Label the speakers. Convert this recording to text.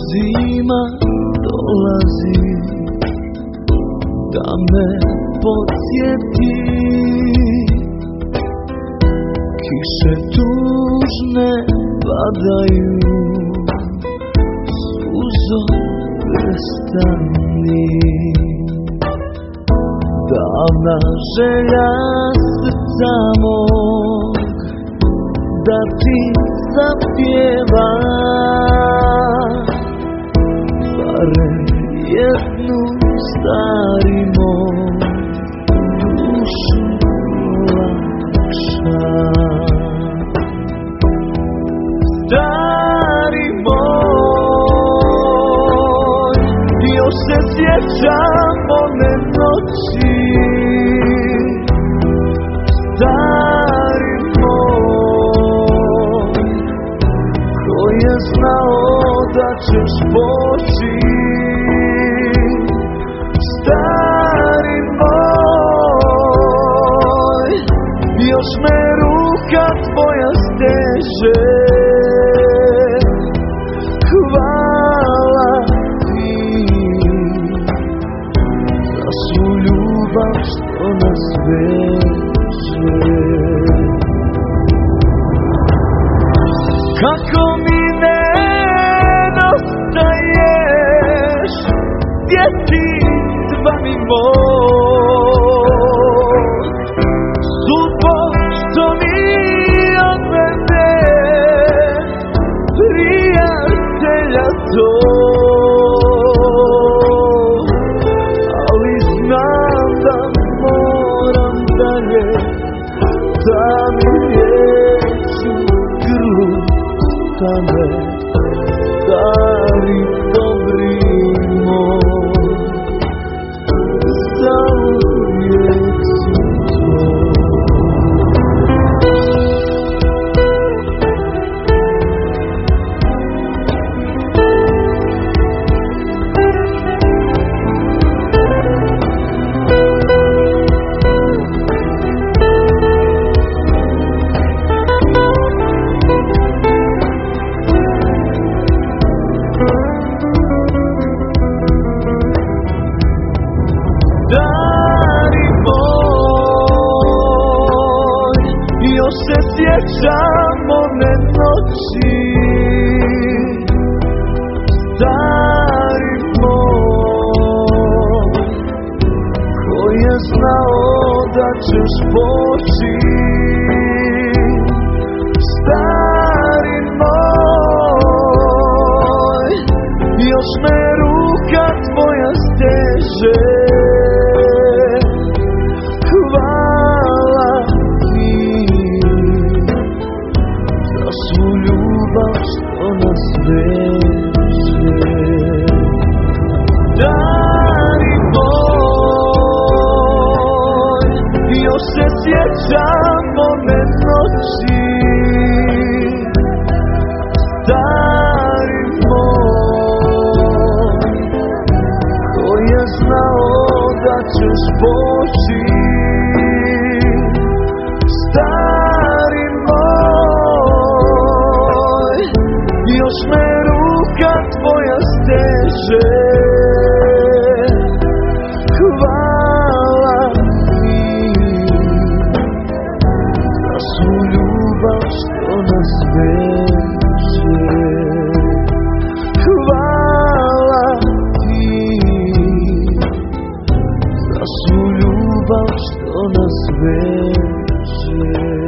Speaker 1: Zima dolazi da me podsjeti, kiše tužne padaju, suzo prestani. Davna želja srca mog da ti zapjeva barem jednu stari moj dušu lakša. Stari moj, još se sjećam one noći. Stari moj, ko je znao da ćeš poći. Stari moj, još me ruka tvoja steže. Hvala ti za svu ljubav što nas veže. Kako mi nedostaješ, djetinjstva mi moj, sudbo što mi odvede prijatelja to. Ali znam da moram dalje, da mi riječi grlu tame. Stari dobri moj, zauvijek si tvoj. Stari moj, još se sjećam one noći. Stari moj, ko je znao da ćeš poći. Stari moj, još me ruka tvoja steže. Hvala ti za svu ljubav što nas veže. Stari moj, još se sjećam one noći. Stari moj, ko je znao da ćeš poći. Stari moj, još me ruka tvoja steže. Hvala ti za svu ljubav što nas veže. Hvala ti za svu ljubav što nas veže.